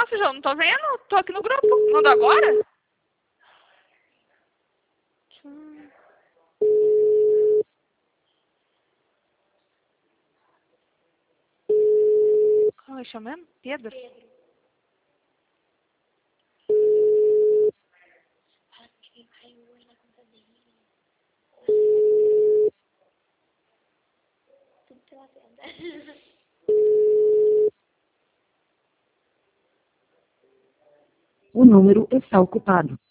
João, não tô vendo. Tô aqui no grupo. Mandou agora? Como é que chama mesmo? Pedro? O número está ocupado.